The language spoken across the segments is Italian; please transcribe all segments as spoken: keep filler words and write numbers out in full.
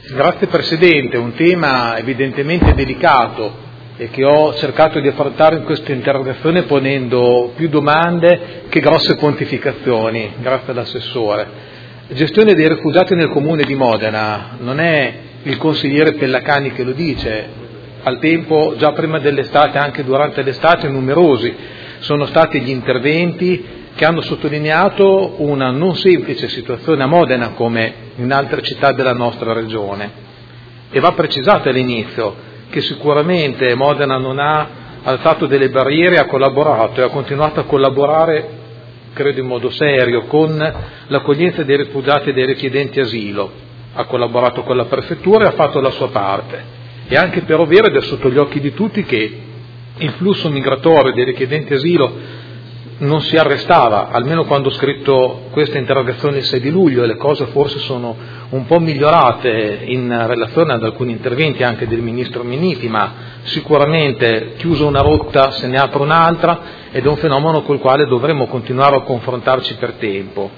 Grazie Presidente, un tema evidentemente delicato e che ho cercato di affrontare in questa interrogazione ponendo più domande che grosse quantificazioni, grazie all'assessore. La gestione dei rifugiati nel comune di Modena non è il consigliere Pellacani che lo dice, al tempo, già prima dell'estate, anche durante l'estate, numerosi sono stati gli interventi che hanno sottolineato una non semplice situazione a Modena come in altre città della nostra regione. E va precisato all'inizio che sicuramente Modena non ha alzato delle barriere, ha collaborato e ha continuato a collaborare, credo in modo serio, con l'accoglienza dei rifugiati e dei richiedenti asilo. Ha collaborato con la prefettura e ha fatto la sua parte. E anche per ovvero ed è sotto gli occhi di tutti che il flusso migratorio dei richiedenti asilo non si arrestava, almeno quando ho scritto questa interrogazione il sei di luglio, e le cose forse sono un po' migliorate in relazione ad alcuni interventi anche del Ministro Minniti, ma sicuramente chiusa una rotta se ne apre un'altra ed è un fenomeno col quale dovremo continuare a confrontarci per tempo.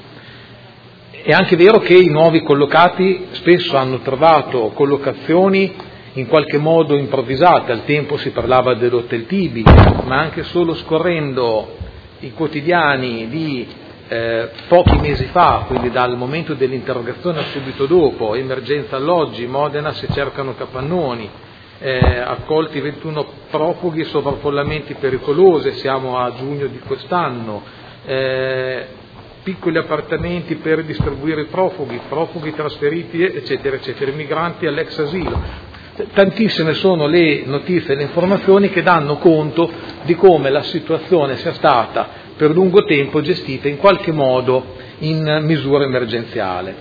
È anche vero che i nuovi collocati spesso hanno trovato collocazioni in qualche modo improvvisate, al tempo si parlava dell'Hotel Tibi, ma anche solo scorrendo i quotidiani di eh, pochi mesi fa, quindi dal momento dell'interrogazione a subito dopo, emergenza alloggi, Modena si cercano capannoni, eh, accolti ventuno profughi, sovraffollamenti pericolosi, siamo a giugno di quest'anno, eh, piccoli appartamenti per distribuire i profughi, profughi trasferiti, eccetera, eccetera, migranti all'ex asilo. Tantissime sono le notizie e le informazioni che danno conto di come la situazione sia stata per lungo tempo gestita in qualche modo in misura emergenziale.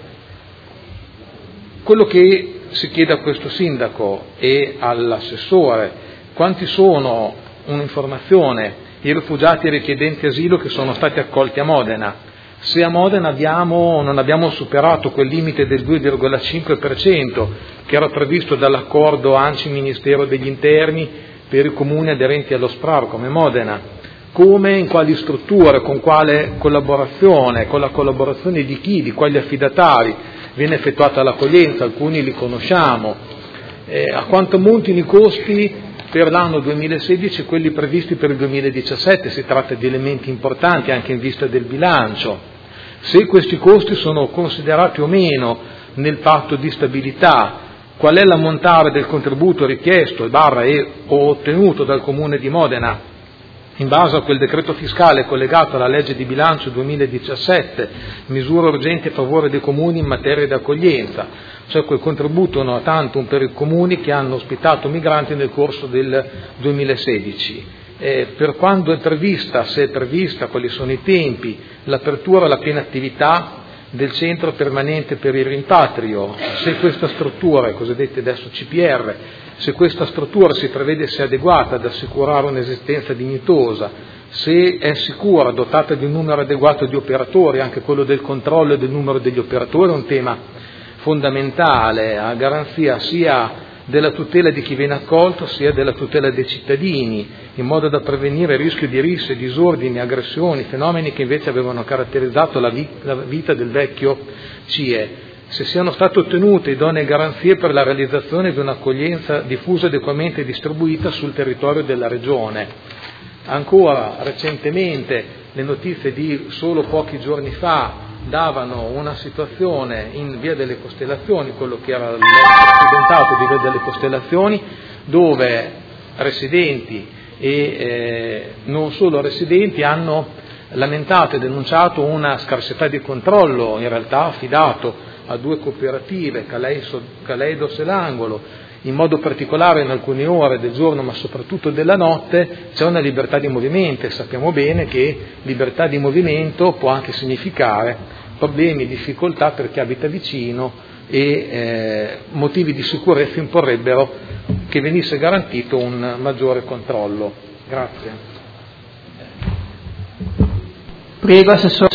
Quello che si chiede a questo sindaco e all'assessore: quanti sono, un'informazione, i rifugiati e i richiedenti asilo che sono stati accolti a Modena? Se a Modena abbiamo, non abbiamo superato quel limite del due virgola cinque per cento che era previsto dall'accordo A N C I Ministero degli Interni per i comuni aderenti allo S P R A R come Modena, come, in quali strutture, con quale collaborazione, con la collaborazione di chi, di quali affidatari viene effettuata l'accoglienza, alcuni li conosciamo, eh, a quanto ammontino i costi per l'anno duemilasedici e quelli previsti per il duemiladiciassette, si tratta di elementi importanti anche in vista del bilancio. Se questi costi sono considerati o meno nel patto di stabilità, qual è l'ammontare del contributo richiesto barra e o ottenuto dal Comune di Modena in base a quel decreto fiscale collegato alla legge di bilancio duemiladiciassette, misure urgenti a favore dei comuni in materia di accoglienza, cioè quel contributo una tantum per i comuni che hanno ospitato migranti nel corso del duemilasedici. Eh, per quando è prevista, se è prevista, quali sono i tempi, l'apertura alla piena attività del centro permanente per il rimpatrio, se questa struttura, i cosiddetti adesso C P R, se questa struttura si prevede sia adeguata ad assicurare un'esistenza dignitosa, se è sicura, dotata di un numero adeguato di operatori, anche quello del controllo e del numero degli operatori è un tema fondamentale a garanzia sia della tutela di chi viene accolto sia della tutela dei cittadini, in modo da prevenire il rischio di risse, disordini, aggressioni, fenomeni che invece avevano caratterizzato la vita del vecchio C I E. Se siano state ottenute idonee garanzie per la realizzazione di un'accoglienza diffusa, adeguatamente distribuita sul territorio della Regione. Ancora recentemente le notizie di solo pochi giorni fa davano una situazione in Via delle Costellazioni, quello che era l'accidentato di Via delle Costellazioni, dove residenti e eh, non solo residenti hanno lamentato e denunciato una scarsità di controllo, in realtà affidato a due cooperative, Caleidos e L'Angolo. In modo particolare in alcune ore del giorno, ma soprattutto della notte, c'è una libertà di movimento e sappiamo bene che libertà di movimento può anche significare problemi, difficoltà per chi abita vicino e eh, motivi di sicurezza imporrebbero che venisse garantito un maggiore controllo. Grazie. Prego, Assessore.